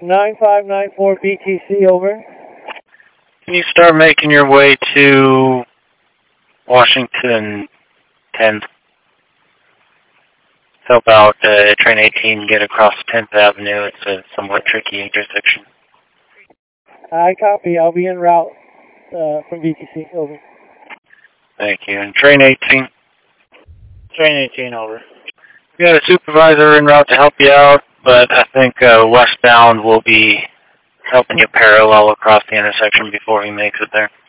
9594 BTC, over. Can you start making your way to Washington 10th? Help out train 18 get across 10th Avenue. It's a somewhat tricky intersection. I copy. I'll be en route from BTC, over. Thank you. And train 18? Train 18, over. We got a supervisor en route to help you out, but I think westbound will be helping you parallel across the intersection before he makes it there.